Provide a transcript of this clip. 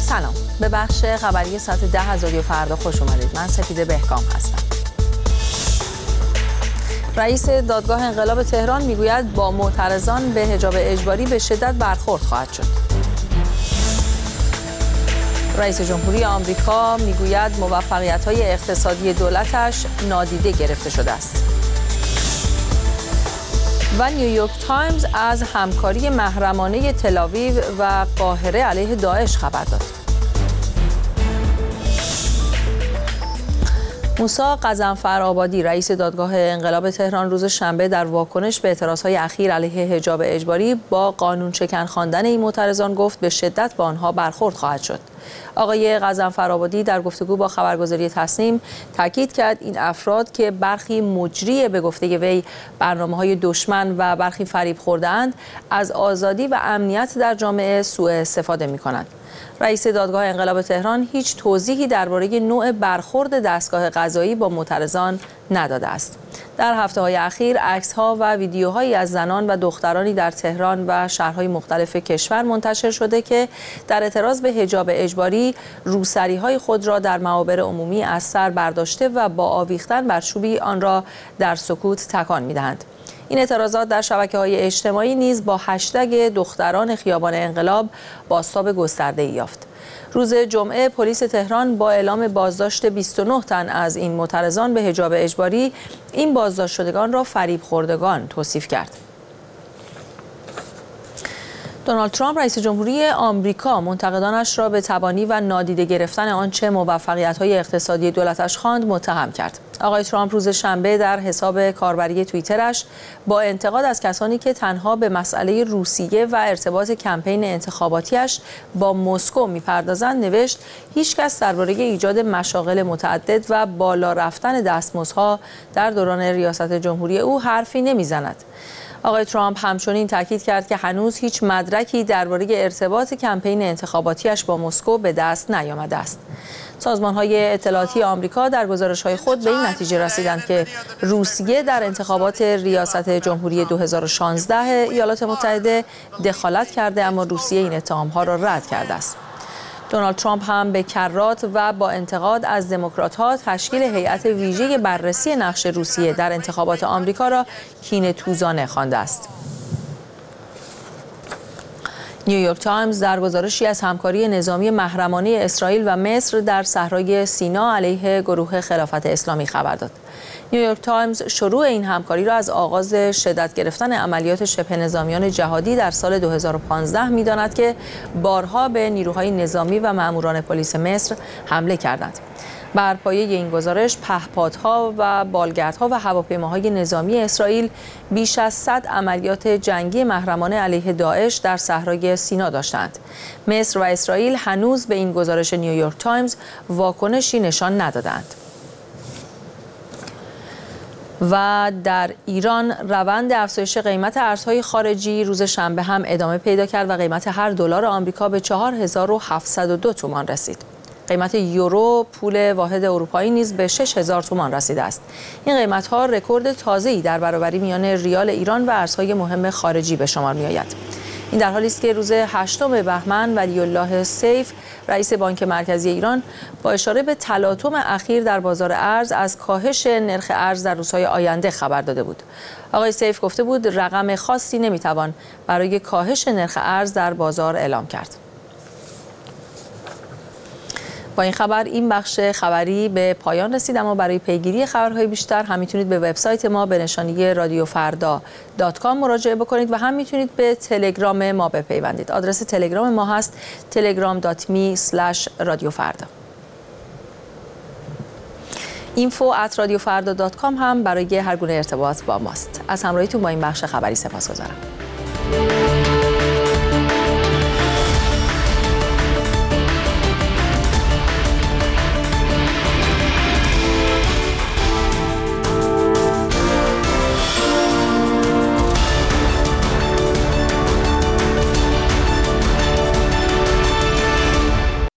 سلام، به بخش خبری ساعت 10 از رادیو فردا خوش اومدید. من سپیده بهکام هستم. رئیس دادگاه انقلاب تهران میگوید با معترضان به حجاب اجباری به شدت برخورد خواهد شد. رئیس جمهوری آمریکا میگوید موفقیت‌های اقتصادی دولتش نادیده گرفته شده است. و نیویورک تایمز از همکاری محرمانه تل‌آویو و قاهره علیه داعش خبر داد. موسی غضنفرآبادی رئیس دادگاه انقلاب تهران روز شنبه در واکنش به اعتراضهای اخیر علیه حجاب اجباری با قانون شکن خواندن این معترضان گفت به شدت با آنها برخورد خواهد شد. آقای غضنفرآبادی در گفتگو با خبرگزاری تصنیم تاکید کرد این افراد که برخی مجری به گفته وی برنامه‌های دشمن و برخی فریب خورده‌اند از آزادی و امنیت در جامعه سوء استفاده می‌کنند. رئیس دادگاه انقلاب تهران هیچ توضیحی درباره نوع برخورد دستگاه قضایی با معترضان نداده است. در هفته‌های اخیر عکس‌ها و ویدیوهایی از زنان و دخترانی در تهران و شهرهای مختلف کشور منتشر شده که در اعتراض به حجاب اجباری روسری‌های خود را در معابر عمومی از سر برداشته و با آویختن بر چوبی آن را در سکوت تکان می‌دهند. این اعتراضات در شبکه‌های اجتماعی نیز با هشتگ دختران خیابان انقلاب بازتاب گسترده‌ای یافت. روز جمعه پلیس تهران با اعلام بازداشت 29 تن از این معترضان به حجاب اجباری این بازداشت شدگان را فریب خوردگان توصیف کرد. دونالد ترامپ رئیس جمهوری آمریکا منتقدانش را به تبانی و نادیده گرفتن آنچه موفقیت‌های اقتصادی دولتش خواند متهم کرد. آقای ترامپ روز شنبه در حساب کاربری توییترش با انتقاد از کسانی که تنها به مسئله روسیه و ارتباط کمپین انتخاباتیش با مسکو می‌پردازند نوشت هیچکس درباره ایجاد مشاغل متعدد و بالا رفتن دستمزدها در دوران ریاست جمهوری او حرفی نمی‌زند. آقای ترامپ همچنین تاکید کرد که هنوز هیچ مدرکی درباره ارتباط کمپین انتخاباتیش با مسکو به دست نیامده است. سازمان‌های اطلاعاتی آمریکا در گزارش‌های خود به این نتیجه رسیدند که روسیه در انتخابات ریاست جمهوری 2016 ایالات متحده دخالت کرده، اما روسیه این اتهام‌ها را رد کرده است. دونالد ترامپ هم به کرات و با انتقاد از دموکرات‌ها تشکیل هیئت ویژه بررسی نقش روسیه در انتخابات آمریکا را کینه‌توزانه خوانده است. نیویورک تایمز در گزارشی از همکاری نظامی محرمانه اسرائیل و مصر در صحرای سینا علیه گروه خلافت اسلامی خبر داد. نیویورک تایمز شروع این همکاری را از آغاز شدت گرفتن عملیات شبه نظامیان جهادی در سال 2015 می‌داند که بارها به نیروهای نظامی و ماموران پلیس مصر حمله کردند. بر پایه این گزارش پهپادها و بالگردها و هواپیماهای نظامی اسرائیل بیش از 100 عملیات جنگی محرمانه علیه داعش در صحرای سینا داشتند. مصر و اسرائیل هنوز به این گزارش نیویورک تایمز واکنشی نشان ندادند. و در ایران روند افزایش قیمت ارزهای خارجی روز شنبه هم ادامه پیدا کرد و قیمت هر دلار آمریکا به 4702 تومان رسید. قیمت یورو پول واحد اروپایی نیز به 6000 تومان رسیده است. این قیمت‌ها رکورد تازه‌ای در برابری میان ریال ایران و ارزهای مهم خارجی به شمار می‌آید. این در حالی است که روز 8 بهمن ولی‌الله سیف رئیس بانک مرکزی ایران با اشاره به تلاطم اخیر در بازار ارز از کاهش نرخ ارز در روزهای آینده خبر داده بود. آقای سیف گفته بود رقم خاصی نمیتوان برای کاهش نرخ ارز در بازار اعلام کرد. با این خبر این بخش خبری به پایان رسید، اما برای پیگیری خبرهای بیشتر هم میتونید به وبسایت ما به نشانی radiofarda.com مراجعه بکنید و هم میتونید به تلگرام ما بپیوندید. آدرس تلگرام ما هست telegram.me/radiofarda. info@radiofarda.com هم برای هر گونه ارتباط با ماست. از همراهیتون با این بخش خبری سپاسگزارم.